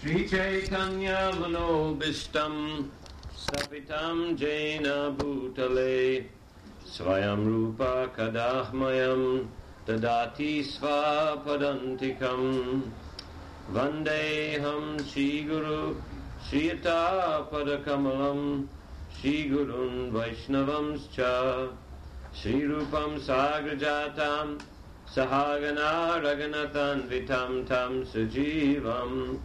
Shri Chaitanya Manobishtam Sapitam Jaina Bhutale Swayam Rupa Kadahmayam Dadati Svapadantikam Vandeham Shri Guru Shriyata Padakamalam Shri Gurun Vaishnavamscha Shri Rupam Sagrajatam Sahagana Raghunathan Vitam Tam Sujivam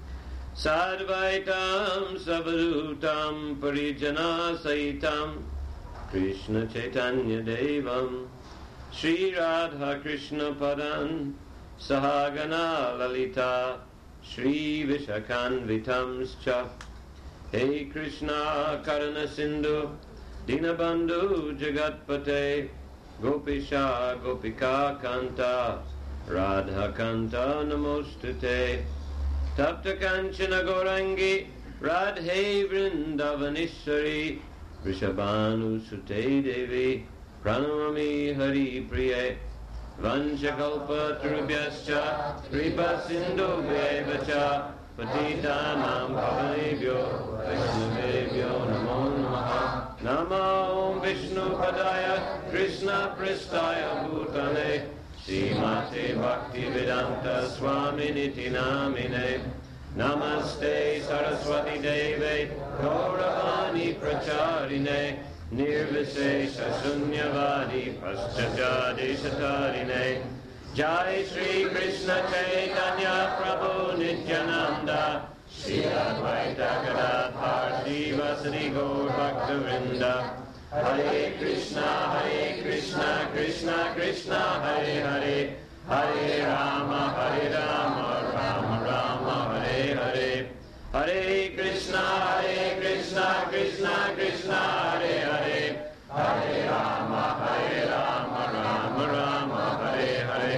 Sadvaitam Savadutam Parijana Saitam Krishna Chaitanya Devam Shri Radha Krishna Padan Sahagana Lalita Shri Vishakan Vitamscha Hey Krishna Karana Sindhu Dinabandhu Jagatpate Gopisha Gopika Kanta Radha Kanta Namostute Tapta Kanchana Gaurangi Radhe Vrindavanishwari Vrishabhanu Sute Devi Pranamami Hari Priye Vanchakalpa Trubhyascha Kripa Sindhu Bhevacha Patitanam Pavanebhyo Vaishnavebhyo Namo Namaha Nama Om Vishnu Padaya Krishna Pristaya Bhutane Srimate Bhaktivedanta Swami Niti Namine Namaste Saraswati Deve Gauravani Pracharine Nirvisesha Sunyavadi Paschajade Satarine Jai Shri Krishna Chaitanya Prabhu Nityananda Shri Advaita Gadadhar Srivasadi Gaur Bhaktivinoda Hare Krishna Krishna Krishna Hare Hare Hare Rama Rama Rama Hare Hare Hare Krishna Krishna Krishna Hare Hare Hare Rama Rama Rama Hare Hare.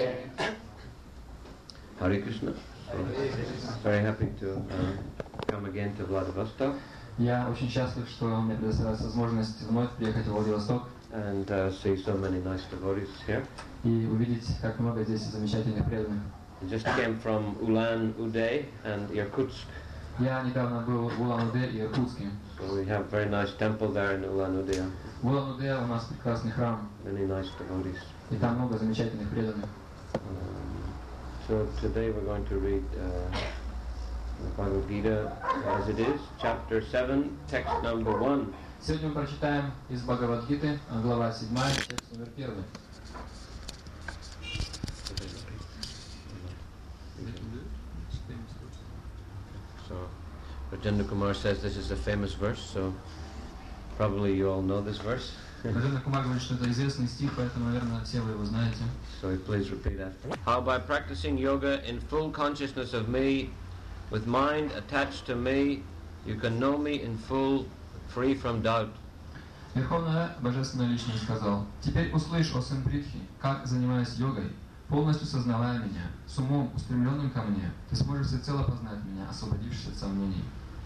Hare Krishna. Very happy to come again to Vladivostok. Я очень счастлив, что мне предоставилась возможность вновь приехать в Владивосток and see so many nice devotees here. И увидеть, как много здесь замечательных преданных. I just came from Ulan-Ude and Irkutsk. Я недавно был в Улан-Удэ и Иркутске. So we have very nice temple there in Ulan-Ude. В Улан-Удэ у нас прекрасный храм. Many nice devotees. И там много замечательных преданных. So today we're going to read the Bhagavad Gita as it is, chapter 7, text number 1. Сегодня мы прочитаем из Бхагавад-гиты, глава 7, текст номер 1. So, Rajendra Kumar says this is a famous verse, so probably you all know this verse. Рajendra Kumar говорит, что это известный стих, поэтому, наверное, все вы его знаете. So please repeat after me. How by practicing yoga in full consciousness of me, with mind attached to me, you can know me in full, free from doubt. Верховная Божественная Личность сказал: «Теперь услышь, о сын Притхи, как, занимаясь йогой, полностью сознавая меня, с умом, устремленным ко мне, ты сможешь всецело познать меня, освободившись от сомнений».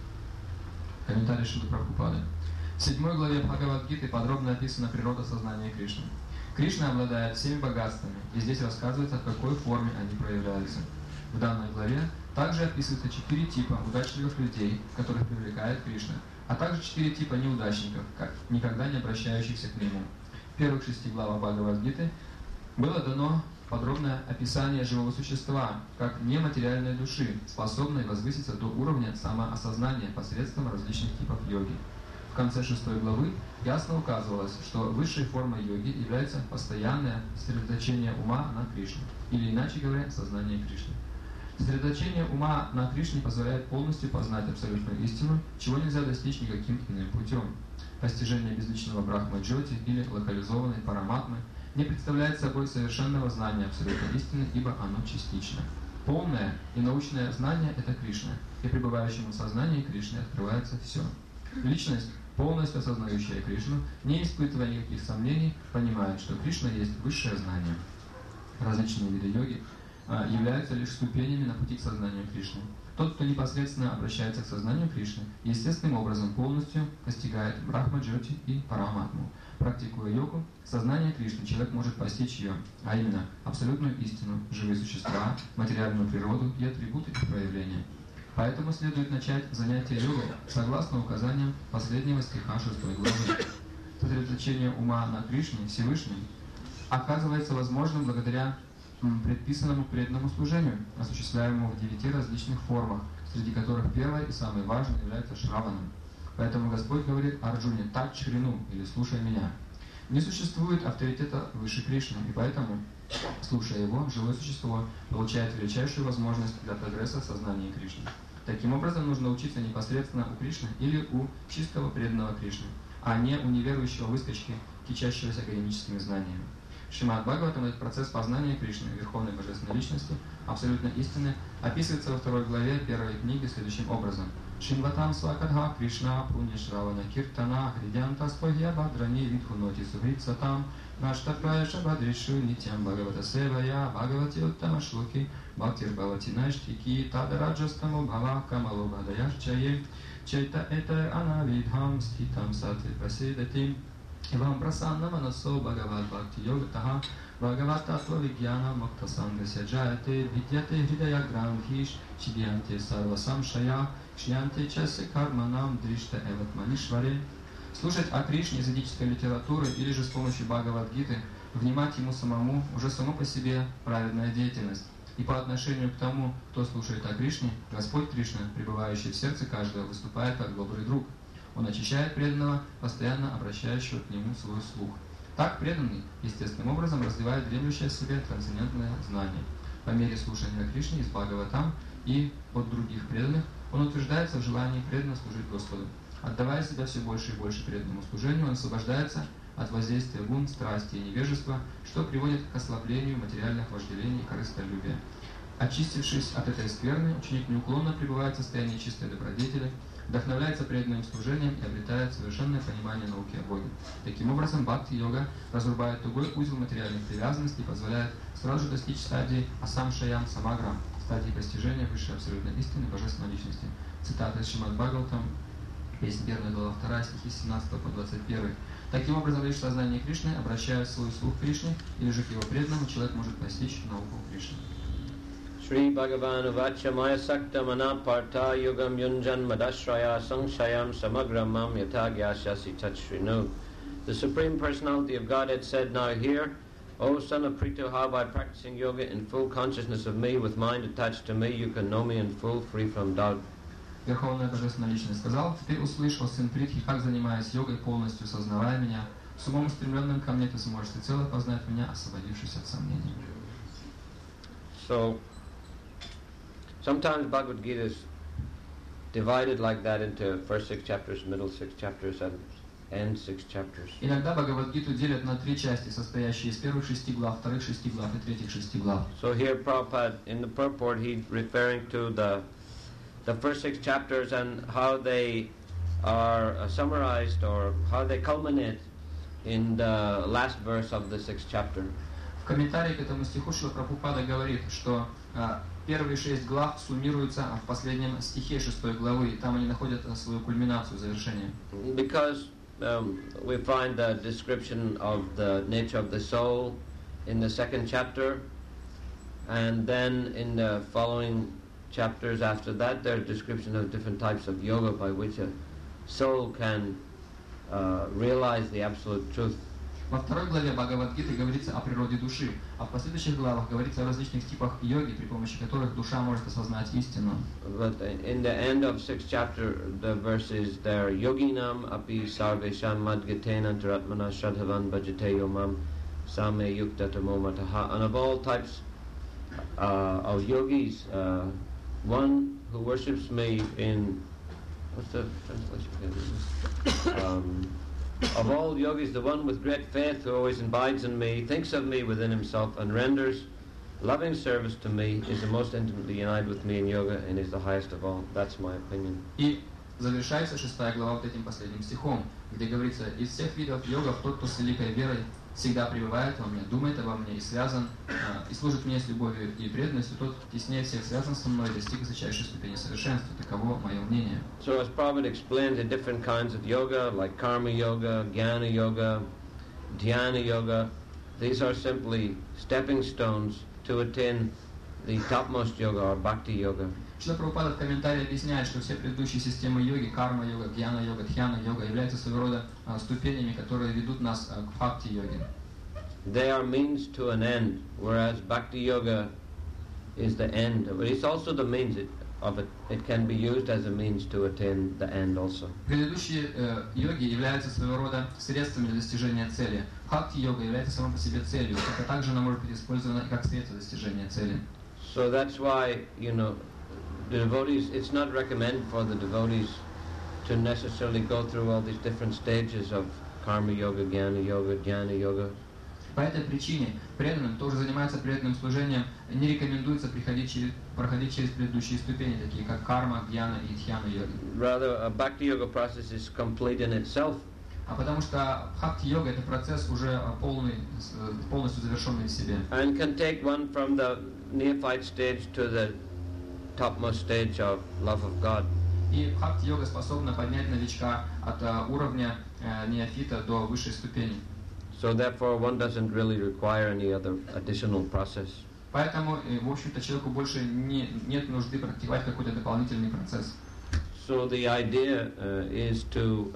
Комментарий Шрилы Прабхупады. В 7 главе Бхагавад-гиты подробно описана природа сознания Кришны. Кришна обладает всеми богатствами, и здесь рассказывается, в какой форме они проявляются. В данной главе также описываются 4 типа удачливых людей, которых привлекает Кришна, а также 4 типа неудачников, никогда не обращающихся к нему. В первых 6 главах Бхагавад-гиты было дано подробное описание живого существа, как нематериальной души, способной возвыситься до уровня самоосознания посредством различных типов йоги. В конце 6 главы ясно указывалось, что высшей формой йоги является постоянное сосредоточение ума на Кришне, или иначе говоря, сознание Кришны. Сосредоточение ума на Кришне позволяет полностью познать абсолютную истину, чего нельзя достичь никаким иным путем. Постижение безличного Брахма-джоти или локализованной параматмы не представляет собой совершенного знания абсолютной истины, ибо оно частично. Полное и научное знание – это Кришна, и пребывающему в сознании Кришны открывается все. Личность, полностью осознающая Кришну, не испытывая никаких сомнений, понимает, что Кришна есть высшее знание. Различные виды йоги являются лишь ступенями на пути к сознанию Кришны. Тот, кто непосредственно обращается к сознанию Кришны, естественным образом полностью постигает Брахма-джоти и Параматму. Практикуя йогу, сознание Кришны, человек может постичь ее, а именно абсолютную истину, живые существа, материальную природу и атрибуты их проявления. Поэтому следует начать занятие йогой согласно указаниям последнего стиха 6 главы. Сосредоточение ума на Кришне, Всевышнем, оказывается возможным благодаря предписанному преданному служению, осуществляемому в 9 различных формах, среди которых первая и самая важная является шраваном. Поэтому Господь говорит Арджуне: «Так шрину» или «слушай меня». Не существует авторитета выше Кришны, и поэтому, слушая его, живое существо получает величайшую возможность для прогресса в сознании Кришны. Таким образом, нужно учиться непосредственно у Кришны или у чистого преданного Кришны, а не у неверующего выскочки, кичащегося академическими знаниями. Шримад Бхагаватам этот процесс познания Кришны, Верховной Божественной Личности, абсолютно истины, описывается во 2 главе 1 книги следующим образом. Шинватам свакадха Кришна пуньяшравана киртана хридянта спогья бадрани видхуноти сухритсатам наштапрая шабадришу нитям Бхагавата севая Бхагавати уттама шлоки бхактир бхавати наштики тадараджастаму бхава камалу бхадаяшчае чайта это анавидхам стхитам сатви праседатим Ивам прасанна манасо Бхагават бхакти йогатаха Бхагават татва вигьяна мокта сангася джаяте видьяте хридая грандхиш чидьянте сарва самшая шьянте часе карманам дришта эват манишваре. Слушать о Кришне из ведической литературы или же с помощью Бхагавад-гиты, внимать ему самому уже само по себе праведная деятельность. И по отношению к тому, кто слушает о Кришне, Господь Кришна, пребывающий в сердце каждого, выступает как добрый друг. Он очищает преданного, постоянно обращающего к нему свой слух. Так преданный естественным образом развивает дремлющее в себе трансцендентное знание. По мере слушания о Кришне из Бхагаватам и от других преданных, он утверждается в желании преданно служить Господу. Отдавая себя все больше и больше преданному служению, он освобождается от воздействия гун, страсти и невежества, что приводит к ослаблению материальных вожделений и корыстолюбия. Очистившись от этой скверны, ученик неуклонно пребывает в состоянии чистой добродетели, вдохновляется преданным служением и обретает совершенное понимание науки о Боге. Таким образом, бхакти-йога разрубает тугой узел материальных привязанностей и позволяет сразу же достичь стадии асамшаян самаграм, стадии постижения высшей абсолютной истины Божественной Личности. Цитата из Шримад Бхагаватам, песня 1, глава 2, стихи с 17 по 21. Таким образом, лишь в сознании Кришны, обращая свой слух к Кришне или же к его преданному, человек может постичь науку Кришны. Shri Bhagavan Uvacha Maya Sakta Mana Partha Yugam Yunjan Madashraya Sangshayam Samagramam Yathagyashasi Tachrinu. The Supreme Personality of Godhead said, "Now hear, O son of Prithu, how by practicing yoga in full consciousness of me, with mind attached to me, you can know me in full, free from doubt." Верховная Божественная Личность сказал: «Теперь услышь, о сын Притхи, как, занимаясь йогой, полностью сознавая меня, с умом устремленным ко мне, ты сможешь всецело познать меня, освободившись от сомнений». So, sometimes Bhagavad Gita is divided like that into first 6 chapters, middle 6 chapters, and end 6 chapters. Иногда Бхагавад-гиту делят на 3 части, состоящие из первых 6 глав, вторых 6 глав и третьих 6 глав. So here Prabhupada, in the purport, he's referring to the first 6 chapters and how they are summarized or how they culminate in the last verse of the 6th chapter. В комментарии к этому стиху Шрила Прабхупада говорит, что первые 6 глав суммируются в последнем стихе 6 главы, и там они находят свою кульминацию, завершение. Because we find the description of the nature of the soul in the 2nd chapter, and then in the following chapters after that, there are descriptions of different types of yoga by which a soul can realize the absolute truth. Во 2 главе Бхагавад-гиты говорится о природе души, а в последующих главах говорится о различных типах йоги, при помощи которых душа может осознать истину. But in the end of 6th chapter, the verses there, yoginam api sarvesham madgatena antaratmana shradhavan bhajate yomam same yuktatamo mataha. And of all types of yogis, one who worships me in, what's the translation? Of all yogis, the one with great faith who always abides in me, thinks of me within himself, and renders loving service to me, is the most intimately united with me in yoga and is the highest of all. That's my opinion. И завершается 6 глава вот этим последним стихом, где говорится: из всех видов йогов тот, кто с великой верой всегда пребывает во мне, думает обо мне и связан, и служит мне с любовью и преданностью, тот теснее всех связан со мной, достиг высочайшей ступени совершенства. Таково мое мнение. So as Prabhupada explained, the different kinds of yoga, like karma yoga, jnana yoga, dhyana yoga, these are simply stepping stones to attain the topmost yoga or bhakti yoga. Шрила Прабхупада в комментарии объясняет, что все предыдущие системы йоги, карма-йога, гьяна-йога, дхьяна-йога, являются своего рода ступенями, которые ведут нас к бхакти-йоге. They are means to an end, whereas Bhakti Yoga is the end. But it's also the means of it. It can be used as a means to attain the end also. Предыдущие йоги являются своего рода средствами для достижения цели. Бхакти-йога является самой по себе целью, хотя также она может быть использована как средство достижения цели. So that's why, the devotees, it's not recommended for the devotees to necessarily go through all these different stages of karma yoga, jnana yoga, dhyana yoga. По этой причине преданным, кто уже занимается преданным служением, не рекомендуется проходить через предыдущие ступени, такие как карма, гьяна и дхьяна йоги. Rather, a bhakti yoga process is complete in itself. А потому что бхакти-йога — это процесс уже полностью завершенный в себе. And can take one from the neophyte stage to the topmost stage of love of God. И бхакти-йога способна поднять новичка от уровня неофита до высшей ступени. So therefore one doesn't really require any other additional process. Поэтому, в общем-то, человеку больше нет нужды практиковать какой-то дополнительный процесс. So the idea is to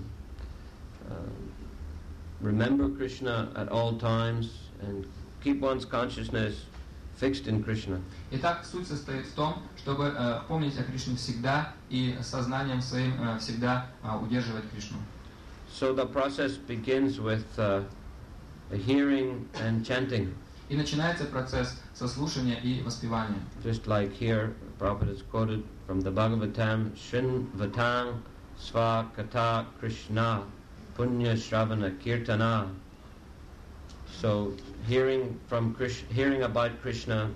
remember Krishna at all times and keep one's consciousness fixed in Krishna. Итак, суть состоит в том, чтобы помнить о Кришне всегда и сознанием своим всегда удерживать Кришну. So the process begins with hearing and chanting. И начинается процесс со слушания и воспевания. Just like here, Prabhupada is quoted from the Bhagavatam, Shrinvatang Sva Kata Krishna Punya Shravana Kirtana. So hearing about Krishna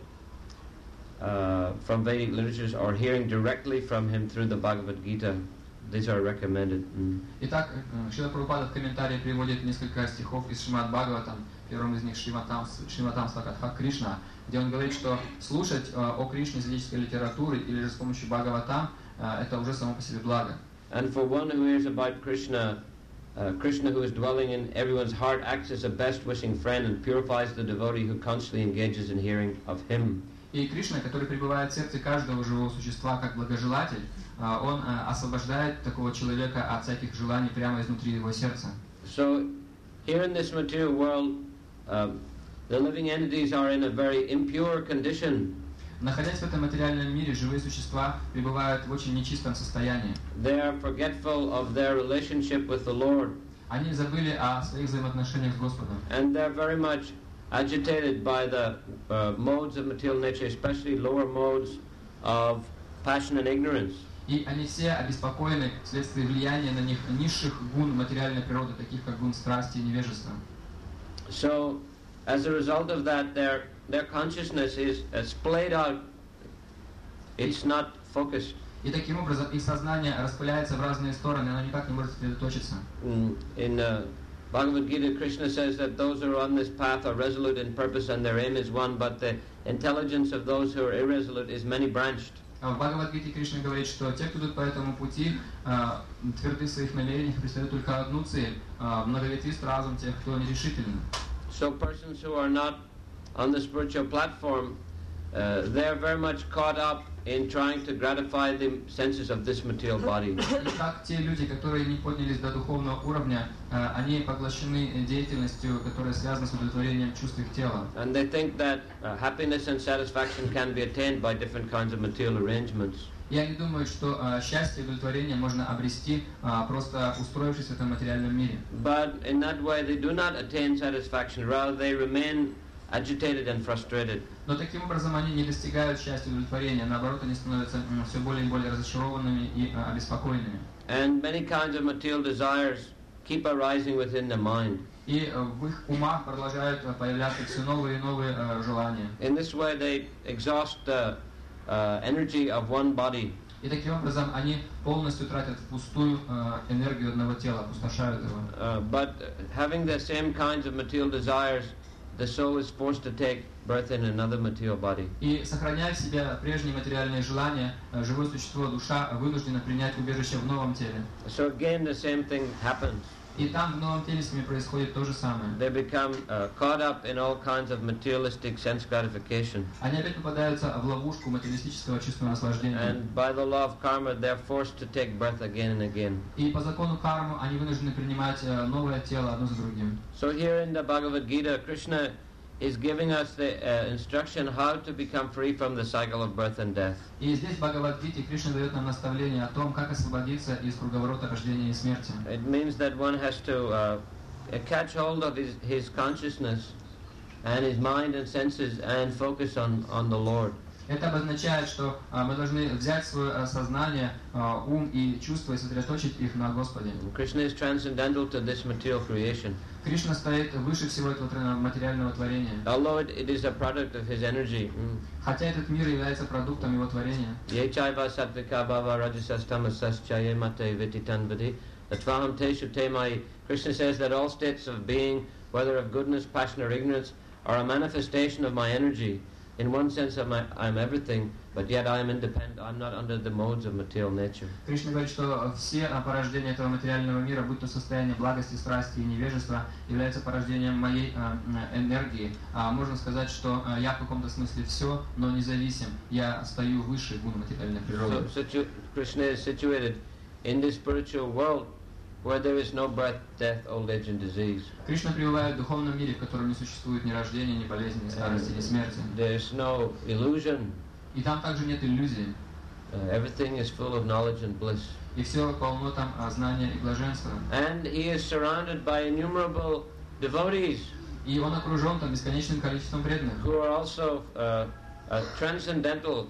from Vedic literatures or hearing directly from him through the Bhagavad Gita, these are recommended. Итак, Шрила Прабхупада в комментарии приводит несколько стихов из Шримад Бхагаватам, в первом из них Шриматам Свакатха Кришна, где он говорит, что слушать о Кришне из ведической литературы или же с помощью Бхагаватам это уже само по себе благо. And for one who hears about Krishna, Krishna who is dwelling in everyone's heart acts as a best wishing friend and purifies the devotee who constantly engages in hearing of him. И Кришна, который пребывает в сердце каждого живого существа как благожелатель, он освобождает такого человека от всяких желаний прямо изнутри его сердца. So, here in this material world, the living entities are in a very impure condition. Находясь в этом материальном мире, живые существа пребывают в очень нечистом состоянии. They are forgetful of their relationship with the Lord. Они забыли о своих взаимоотношениях с Господом. And they're very much agitated by the modes of material nature, especially lower modes of passion and ignorance. И они все обеспокоены вследствие влияния на них низших гун материальной природы, таких как гун страсти и невежества. So, as a result of that, their consciousness is splayed out. It's not focused. И таким образом их сознание распыляется в разные стороны, оно никак не может сосредоточиться. In Bhagavad Gita, Krishna says that those who are on this path are resolute in purpose and their aim is one, but the intelligence of those who are irresolute is many-branched. В Бхагавад-гите Кришна говорит, что те, кто идут по этому пути, тверды в своих намерениях, преследуют только одну цель, многоветвист разум тех, кто нерешительны. So persons who are not on the spiritual platform, they are very much caught up in trying to gratify the senses of this material body. Итак, те люди, которые не поднялись до духовного уровня, они поглощены деятельностью, которая связана с удовлетворением чувств их тела. And they think that happiness and satisfaction can be attained by different kinds of material arrangements. И они думают, что счастье и удовлетворение можно обрести, просто устроившись в этом материальном мире. But in that way they do not attain satisfaction, rather they remain agitated and frustrated. Но таким образом они не достигают счастья и удовлетворения, наоборот, они становятся все более и более разочарованными и обеспокоенными. And many kinds of material desires keep arising within the mind. И в их умах продолжают появляться все новые и новые желания. In this way they exhaust the energy of one body. И таким образом они полностью тратят впустую энергию одного тела, опустошают его. But having the same kinds of material desires, the soul is forced to take birth in another material body. И сохраняя в себе прежние материальные желания, живое существо, душа, вынуждена принять убежище в новом теле. So again the same thing happens. И там в Новом теле с ними происходит то же самое. They become caught up in all kinds of materialistic sense gratification. Они опять попадаются в ловушку материалистического чувственного наслаждения. And by the law of karma, they're forced to take birth again and again. И по закону кармы они вынуждены принимать новое тело одно за другим. So here in the Bhagavad Gita, Krishna is giving us the instruction how to become free from the cycle of birth and death. И здесь в Бхагавад-гите Кришна дает нам наставление о том, как освободиться из круговорота рождения и смерти. It means that one has to catch hold of his consciousness and his mind and senses and focus on the Lord. Это обозначает, что мы должны взять свое сознание, ум и чувства и сосредоточить их на Господе. Krishna is transcendental to this material creation. Кришна стоит выше всего этого материального творения. Although it is a product of his energy. Хотя этот мир является продуктом его творения. Ye chaiva sattvika bhava rajasas tamasas chaye mate vititan vidi tatvaham teshu te mai. Krishna says that all states of being, whether of goodness, passion or ignorance, are a manifestation of my energy. In one sense, I'm everything, but yet I am independent. I'm not under the modes of material nature. Кришна говорит, что все порождения этого материального мира, будь то состояние благости, страсти и невежества, являются порождением моей энергии. Можно сказать, что я в каком-то смысле все, но независим. Я стою выше гун материальной природы. So Krishna is situated in this spiritual world where there is no birth, death, old age and disease. Кришна пребывает в духовном мире, в котором не существует ни рождения, ни болезни, ни старости, ни смерти. There is no illusion. И там также нет иллюзий. Everything is full of knowledge and bliss. И все полно там знания и блаженства. And he is surrounded by innumerable devotees. И он окружен там бесконечным количеством преданных, who are also transcendental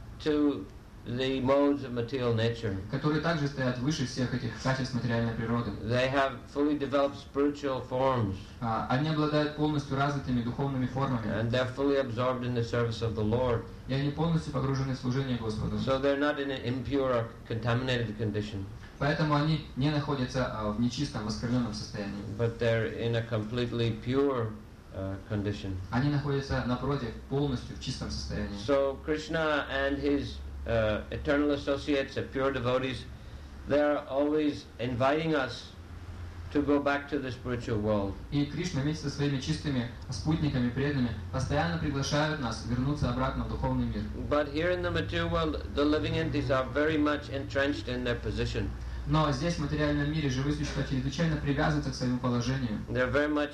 to the modes of material nature. которые также стоят выше всех этих качеств материальной природы. They have fully developed spiritual forms. Они обладают полностью развитыми духовными формами. And they're fully absorbed in the service of the Lord. И они полностью погружены в служение Господу. So they're not in an impure or contaminated condition. Поэтому они не находятся в нечистом, воскверненном состоянии. But they're in a completely pure condition. Они находятся, напротив, полностью в чистом состоянии. So Krishna and his eternal associates, the pure devotees, they're always inviting us to go back to the spiritual world. И Кришна вместе со своими чистыми спутниками, преданными, постоянно приглашают нас вернуться обратно в духовный мир. But here in the material world, the living entities are very much entrenched in their position. Но здесь, в материальном мире, живые существа чрезвычайно привязываются к своему положению. They're very much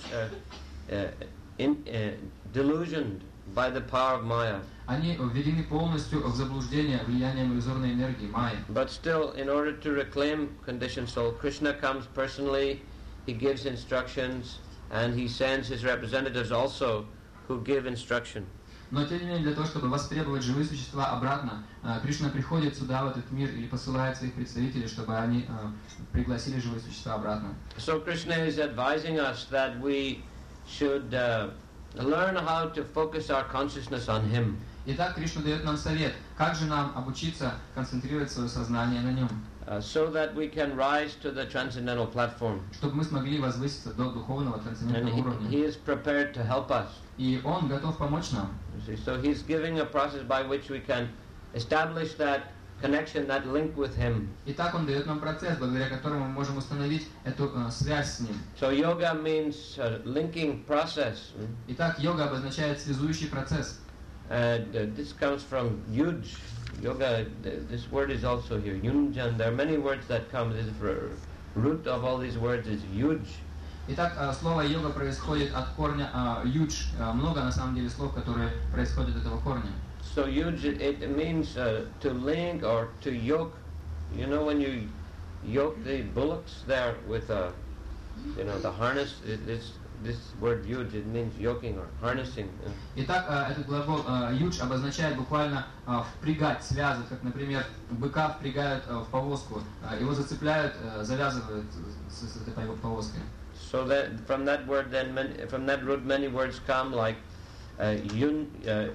delusioned by the power of Maya. Они введены полностью в заблуждение влиянием иллюзорной энергии, майи. But still, in order to reclaim conditioned soul, Krishna comes personally, he gives instructions, and he sends his representatives also who give instruction. Но тем не менее, для того, чтобы востребовать живые существа обратно, Кришна приходит сюда, в этот мир, или посылает своих представителей, чтобы они пригласили живые существа обратно. So Krishna is advising us that we should learn how to focus our consciousness on him. Итак, Кришна дает нам совет, как же нам обучиться концентрировать свое сознание на нем, so that we can rise to the transcendental platform. чтобы мы смогли возвыситься до духовного трансцендентного And уровня. he is prepared to help us. И Он готов помочь нам. So he's giving a process by which we can establish that connection, that link with him. Итак, Он дает нам процесс, благодаря которому мы можем установить эту связь с Ним. So yoga means a linking process. Итак, йога обозначает связующий процесс. And this comes from yuj. Yoga, this word is also here. Yunjan. There are many words that come. This root of all these words is yuj. Итак, слово йога происходит от корня юдж. Много на самом деле слов, которые происходят от этого корня. So yuj, it means to link or to yoke. You know when you yoke the bullocks there with the harness. This word yuj, it means yoking or harnessing. Итак, этот глагол юдж обозначает буквально впрягать, связывать, как, например, быка впрягают в повозку, его зацепляют, завязывают с этой повозкой. So that from that word, from that root, many words come like yunj,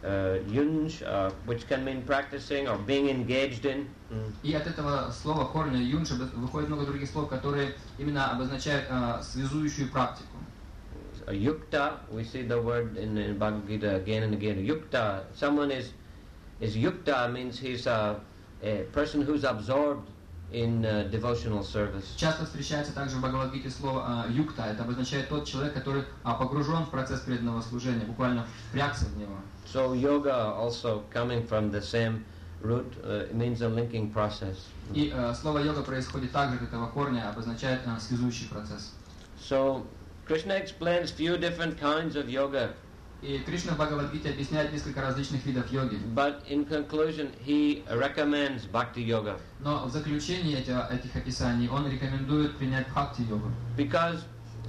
which can mean practicing or being engaged in. И от этого слова корня юнж выходит много других слов, которые именно обозначают связующую практику. Yukta, we see the word in Bhagavad Gita again and again. Yukta, someone is yukta means he's a person who's absorbed in devotional service. Часто встречается также в Бхагавад-гите слово юкта. Это обозначает тот человек, который погружен в процесс преданного служения, буквально впрягся в него. So yoga, also coming from the same root, means a linking process. И слово йога происходит также от этого корня, обозначает связующий процесс. So Krishna explains few different kinds of yoga. И Кришна в Бхагавад-гите объясняет несколько различных видов йоги. But in conclusion, he recommends bhakti yoga. Но в заключении этих описаний он рекомендует принять бхакти-йогу. Because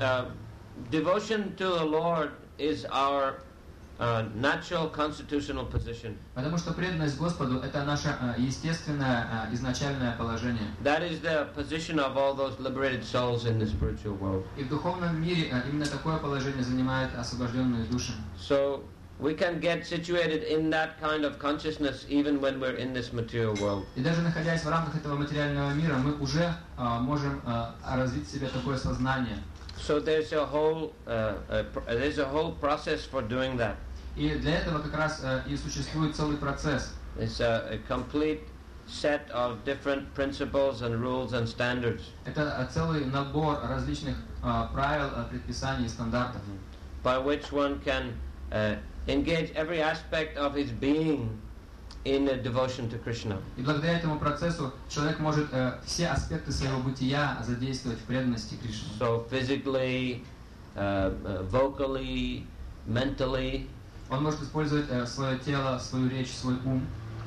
devotion to the Lord is our natural constitutional position. Потому что преданность Господу – это наше естественное изначальное положение. That is the position of all those liberated souls in the spiritual world. И в духовном мире именно такое положение занимает освобожденные души. So we can get situated in that kind of consciousness even when we're in this material world. И даже находясь в рамках этого материального мира, мы уже можем развить в себе такое сознание. So there's a whole process for doing that. И для этого как раз и существует целый процесс. It's a complete set of different principles and rules and standards. Это целый набор различных правил, предписаний и стандартов. By which one can engage every aspect of his being in a devotion to Krishna. И благодаря этому процессу человек может все аспекты своего бытия задействовать в преданности Кришне. So physically, vocally, mentally. Он может использовать свое тело, свою речь, свой ум.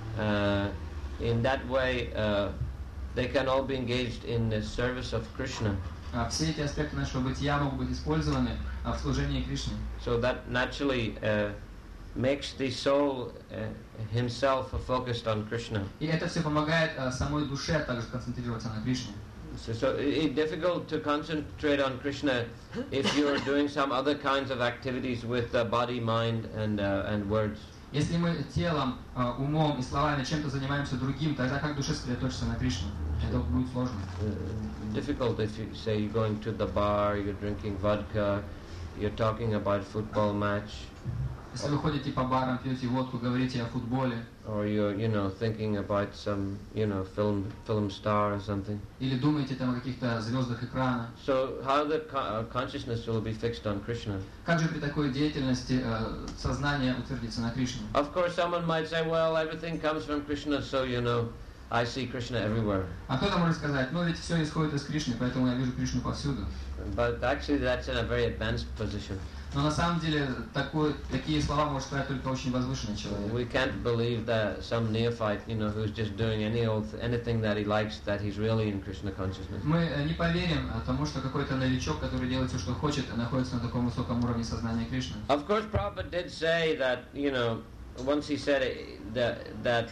In that way, they can all be engaged in the service of Krishna. Все эти аспекты нашего бытия могут быть использованы в служении Кришне. So that naturally makes the soul himself focused on Krishna. И это все помогает самой душе также концентрироваться на Кришне. So it's difficult to concentrate on Krishna if you're doing some other kinds of activities with the body, mind, and words. Если мы телом, умом и словами чем-то занимаемся другим, тогда как душе сосредоточиться на Кришне? Это будет сложно. Difficult if you say you're going to the bar, you're drinking vodka, you're talking about football match. Если вы ходите по барам, пьете водку, говорите о футболе. Or you're, thinking about some, film star or something. Или думаете там о каких-то звездах экрана. So how the consciousness will be fixed on Krishna? Как же при такой деятельности сознание утвердится на Кришне? Of course, someone might say, well, everything comes from Krishna, so I see Krishna everywhere. А кто-то может сказать, ведь все исходит из Кришны, поэтому я вижу Кришну повсюду. But actually, that's in a very advanced position. Но на самом деле такие слова может сказать только очень возвышенный человек. We can't believe that some neophyte, who's just doing anything that he likes, that he's really in Krishna consciousness. Мы не поверим тому, что какой-то новичок, который делает все, что хочет, находится на таком высоком уровне сознания Кришны. Of course, Prabhupada did say that, once he said that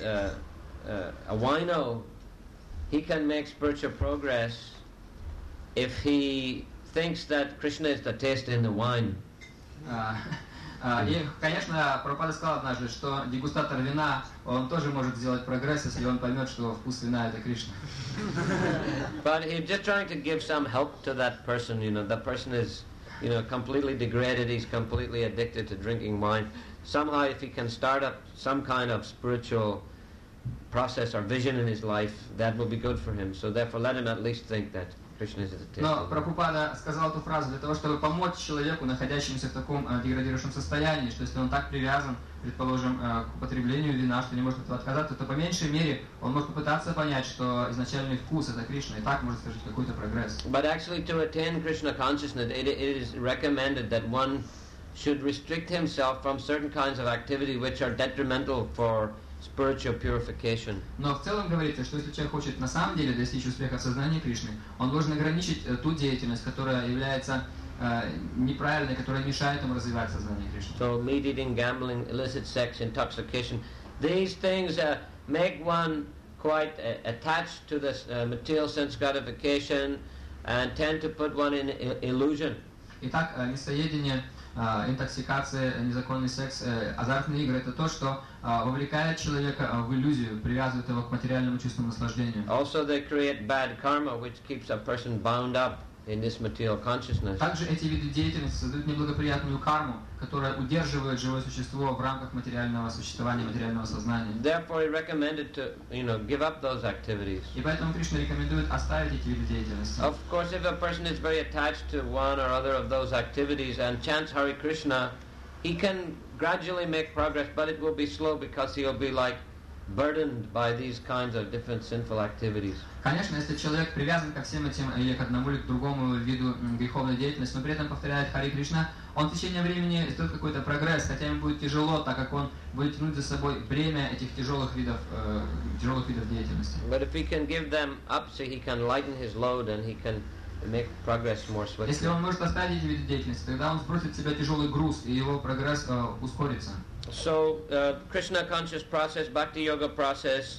a wino, he can make spiritual progress if he thinks that Krishna is the taste in the wine. И, конечно, Прабхупада сказал однажды, что дегустатор вина, он тоже может сделать прогресс, если он поймет, что вкус вина – это Кришна. But he's just trying to give some help to that person. That person is, completely degraded. He's completely addicted to drinking wine. Somehow, if he can start up some kind of spiritual process or vision in his life, that will be good for him. So therefore, let him at least think that Krishna is the taste. Но Прабхупада сказал эту фразу для того, чтобы помочь человеку, находящемуся в таком деградирующем состоянии, что если он так привязан, предположим, к употреблению вина, что не может от этого отказаться, то по меньшей мере он может попытаться понять, что изначальный вкус это Кришна, и так может совершить какой-то прогресс. But actually, to attain Krishna consciousness, it is recommended that one should restrict himself from certain kinds of activity which are detrimental for spiritual purification. Но в целом говорится, что если человек хочет на самом деле достичь успеха в сознании Кришны, он должен ограничить ту деятельность, которая является неправильной, которая мешает ему развивать сознание Кришны. So meat eating, gambling, illicit sex, intoxication, these things make one quite attached to this material sense gratification and tend to put one in illusion. Итак, мясоедение, интоксикация, незаконный секс, азартные игры – это то, что вовлекает человека в иллюзию, привязывает его к материальному чувству наслаждения. Also, they create bad karma, which keeps a person bound up in this material consciousness. Также эти виды деятельности создают неблагоприятную карму, которая удерживает живое существо в рамках материального существования, материального сознания. Therefore, he recommended to, give up those activities. И поэтому Кришна рекомендует оставить эти виды деятельности. Of course, if a person is very attached to one or other of those activities and chants Hare Krishna, he can gradually make progress, but it will be slow because he'll be like burdened by these kinds of different sinful activities. Конечно, если человек привязан ко всем этим или к одному или к другому виду греховной деятельности, но при этом повторяет Харе Кришна, он в течение времени сделает какой-то прогресс, хотя ему будет тяжело, так как он будет тянуть за собой бремя этих тяжелых видов деятельности. But if he can give them up, so he can lighten his load and he can make progress more swiftly. Если он может оставить эти виды деятельности, тогда он сбросит с себя тяжелый груз, и его прогресс ускорится. So, Krishna conscious process, Bhakti Yoga process,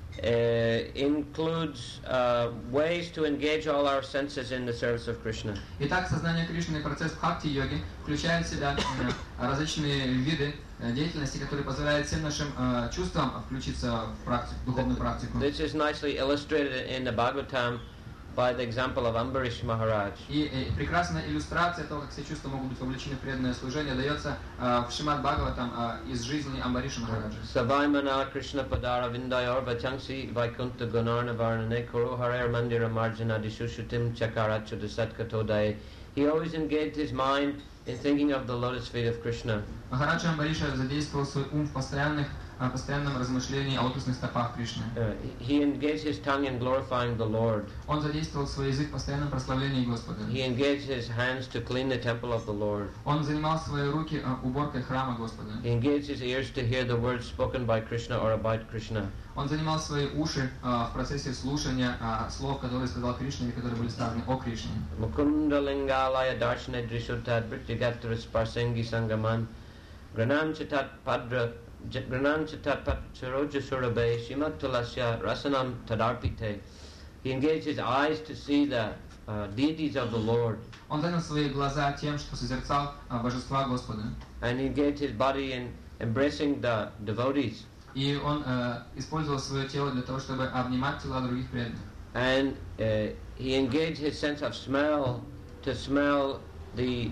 includes ways to engage all our senses in the service of Krishna. Итак, сознание Кришны, процесс бхакти-йоги включает в себя различные виды деятельности, которые позволяют всем нашим чувствам включиться в духовную практику. This is nicely illustrated in the Bhagavatam by the example of Ambarish Maharaj. И прекрасная иллюстрация того, как все чувства могут быть вовлечены в преданное служение, дается в Шримад Бхагаватам из жизни Амбариша Махараджа. Savaimana Krishna Padara Vindayor Vachangsi Vaikunta Gunarna Varnane Kuru Harer Mandira Marjana Dishushutim Chakarachu Satkatodai. He always engaged his mind in thinking of the lotus feet of Krishna. Махараджа Амбариша задействовал свой ум в постоянном размышлении о лотосных стопах Кришны. He engaged his tongue in glorifying the Lord. Он задействовал свой язык в постоянном прославлении Господа. He engaged his hands to clean the temple of the Lord. Он занимал свои руки уборкой храма Господа. He engaged his ears to hear the words spoken by Krishna or about Krishna. Он занимал свои уши в процессе слушания слов, которые сказал Кришна или которые были сказаны о Кришне. Mukunda lingalaya darshana drishutat brityagatara sparsengi sangaman granam chitat padra Granam Chitat Charoja Surabe Shimat Tulasya Rasanam Tadarpite. He engaged his eyes to see the deities of the Lord. Он занял свои глаза тем, что созерцал божества Господа. And he engaged his body in embracing the devotees. И он использовал свое тело для того, чтобы обнимать тела других преданных. And he engaged his sense of smell to smell the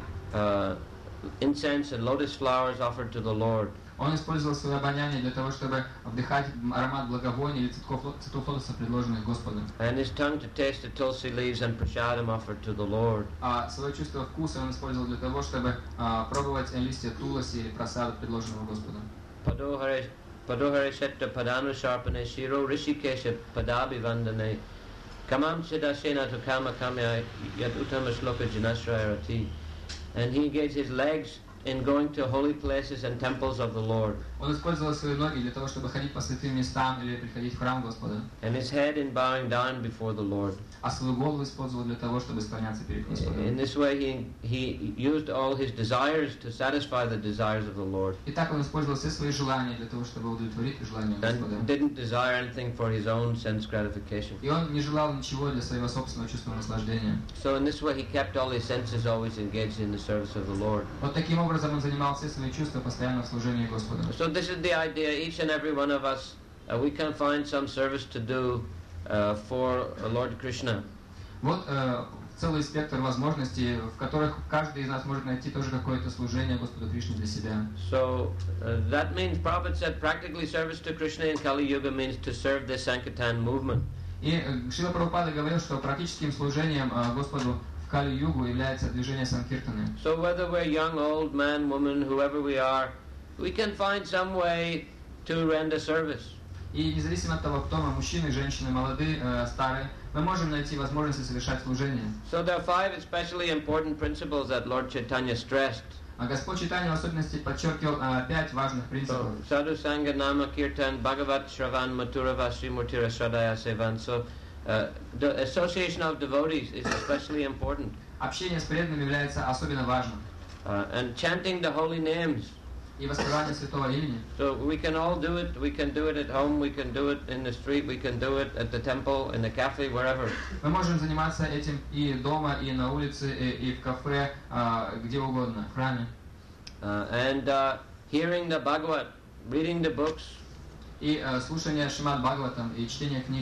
incense and lotus flowers offered to the Lord. Он использовал свое обоняние для того, чтобы вдыхать аромат благовония или цветов лотоса, предложенных Господом. And his tongue to taste the tulsi leaves and prasadam offered to the Lord. А свое чувство вкуса он использовал для того, чтобы пробовать листья туласи или просаду, предложенного Господом. Padohare Shetta Padanu Sharpane Shiro Rishikesha Padabi Vandane Kamam Chidashena to Kama Kamya Yad Uttama Shloka Janashrayarati. And he engaged his legs in going to holy places and temples of the Lord. Он использовал свои ноги для того, чтобы ходить по святым местам или приходить в храм Господа. And his head in bowing down before the Lord. А свою голову использовал для того, чтобы склоняться перед Господом. In this way he used all his desires to satisfy the desires of the Lord. И так он использовал все свои желания для того, чтобы удовлетворить желания Господа. And didn't desire anything for his own sense gratification. И он не желал ничего для своего собственного чувства наслаждения. So in this way he kept all his senses always engaged in the service of the Lord. Вот таким образом он занимал все свои чувства постоянно в служении Господу. So this is the idea. Each and every one of us, we can find some service to do for Lord Krishna. Вот целый спектр возможностей, в которых каждый из нас может найти тоже какое-то служение Господу Кришне для себя. So that means Prabhupada said practically service to Krishna in Kali Yuga means to serve the Sankirtan movement. И Шрила Прабхупада говорил, что практическим служением Господу в Кали-югу является движение Санкиртаны. So whether we're young, old, man, woman, whoever we are, we can find some way to render service. И независимо от того, кто мы, мужчины, женщины, молодые, старые, мы можем найти возможности совершать служение. So there are 5 especially important principles that Lord Chaitanya stressed. А Господь Чайтанья в особенности подчеркивал 5 важных принципов. Sadhu Sangha Nama Kirtan Bhagavat Shravan Mathura Vasri Murtira Shradaya Sevan. So the association of devotees is especially important. Общение с преданными является особенно важным. And chanting the holy names. И воспевание святого имени. So we can all do it. We can do it at home. We can do it in the street. We can do it at the temple, in the cafe, wherever. Мы можем заниматься этим и дома, и на улице, и в кафе, где угодно, в храме. And hearing the Bhagavad, reading the books. И слушание Шримад Бхагаватам и чтение книг.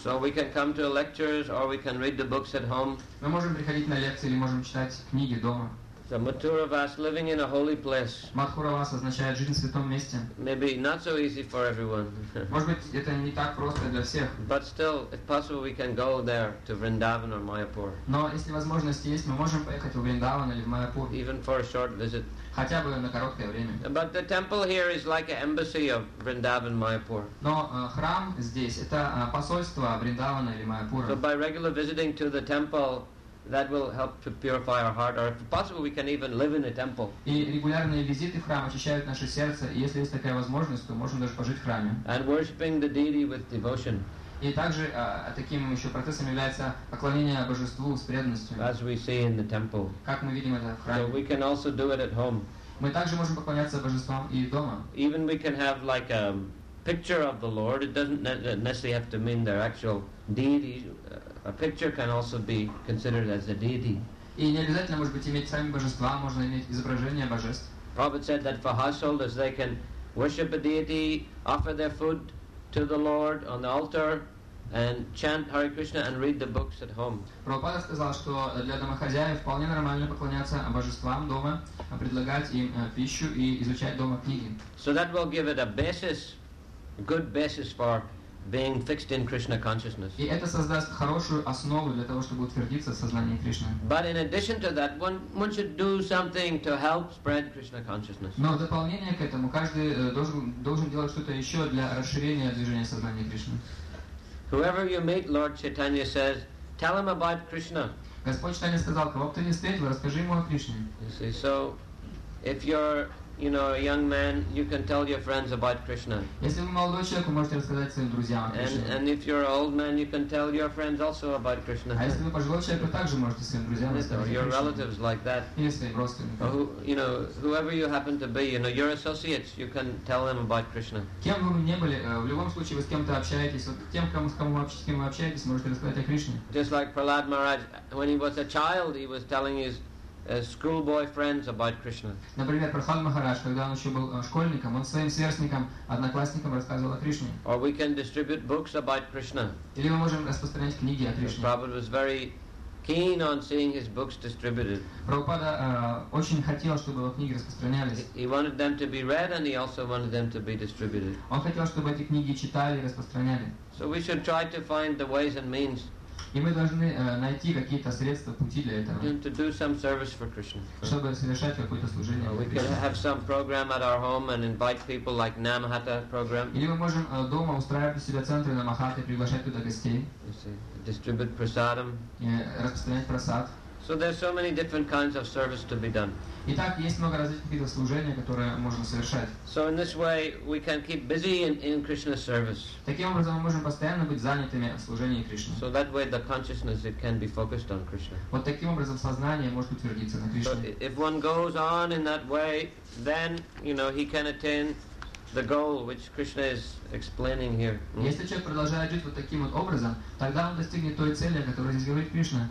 So we can come to lectures or we can read the books at home. Мы можем приходить на лекции или можем читать книги дома. So Madhuravas, living in a holy place, Мадхуравас означает жизнь в святом месте. maybe not so easy for everyone. Может быть, это не так просто для всех. But still, if possible, we can go there to Vrindavan or Mayapur, Но если возможность есть, мы можем поехать в Вриндаван или в Майяпур. even for a short visit. Хотя бы на короткое время. But the temple here is like an embassy of Vrindavan, Mayapur. Но храм здесь это посольство Вриндавана или Майяпура. So by regular visiting to the temple, that will help to purify our heart, or if possible, we can even live in a temple. И регулярные визиты в храм очищают наше сердце, и если есть такая возможность, то можно даже пожить в храме. And worshipping the deity with devotion, И также таким еще процессом является поклонение божеству с преданностью, as we see in the temple. как мы видим это в So храме. we can also do it at home. Мы также можем поклоняться божествам и дома. Even we can have like a picture of the Lord. It doesn't necessarily have to mean their actual deity. A picture can also be considered as a deity. И не обязательно, может быть, иметь сами божества, можно иметь изображение божеств. Prophet said that for householders they can worship a deity, offer their food to the Lord on the altar, and chant Hare Krishna and read the books at home. Прабхупада сказал, что для домохозяев вполне нормально поклоняться божествам дома, предлагать им пищу и изучать дома книги. So that will give it a basis, a good basis for being fixed in Krishna consciousness. И это создаст хорошую основу для того, чтобы утвердиться в сознании Кришны. But in addition to that, one should do something to help spread Krishna consciousness. Но в дополнение к этому каждый должен делать что-то еще для расширения движения сознания Кришны. Whoever you meet, Lord Chaitanya says, tell him about Krishna. Господь Чайтанья сказал, кого бы ты ни встретил, расскажи ему о Кришне. You see, so if you're a young man, you can tell your friends about Krishna. Если вы молодой человек, вы можете рассказать своим друзьям о Кришне. And if you're an old man, you can tell your friends also about Krishna. А если вы пожилой человек, вы также можете своим друзьям Or рассказать your о Кришне. relatives like that. Или своим Or родственникам. whoever you happen to be, your associates, you can tell them about Krishna. Кем бы вы ни были, в любом случае вы с кем-то общаетесь. Вот тем, с кем вы общаетесь, можете рассказать о Кришне. Just like Prahlad Maharaj, when he was a child, he was telling his schoolboy friends about Krishna. Например, Прахлад Махарадж, когда он еще был школьником, он своим сверстникам, одноклассникам рассказывал о Кришне. Or we can distribute books about Krishna. Или мы можем распространять книги о Кришне. Prabhupada was very keen on seeing his books distributed. Прабхупада очень хотел, чтобы его книги распространялись. He wanted them to be read and he also wanted them to be distributed. Он хотел, чтобы эти книги читали и распространяли. So we should try to find the ways and means И мы должны найти какие-то средства, пути для этого, to do some service for Krishna. чтобы совершать какое-то служение. We could have some program at our home and invite people like Namahata program. Или мы можем дома устраивать у себя центры на Махаты, приглашать туда гостей, You see, distribute prasadam. распространять просад. So there's so many different kinds of service to be done. Итак, есть много различных видов служения, которые можно совершать. So in this way, we can keep busy in Krishna's service. Таким образом, мы можем постоянно быть занятыми в служении Кришне. So that way, the consciousness it can be focused on Krishna. Вот таким образом сознание может утвердиться на So Кришне. if one goes on in that way, then he can attain the goal which Krishna is explaining here. Если человек продолжает жить вот таким вот образом, тогда он достигнет той цели, о которой здесь говорит Кришна.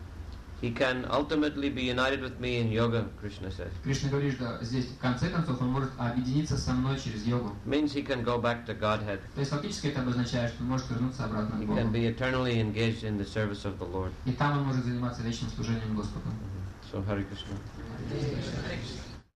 He can ultimately be united with me in yoga, Krishna says. Кришна говорит, что здесь в конце концов он может объединиться со мной через йогу. Means he can go back to Godhead. То есть фактически это обозначает, что он может вернуться обратно He к can Богу. be eternally engaged in the service of the Lord. И там он может заниматься вечным служением Господу. So Hare Krishna.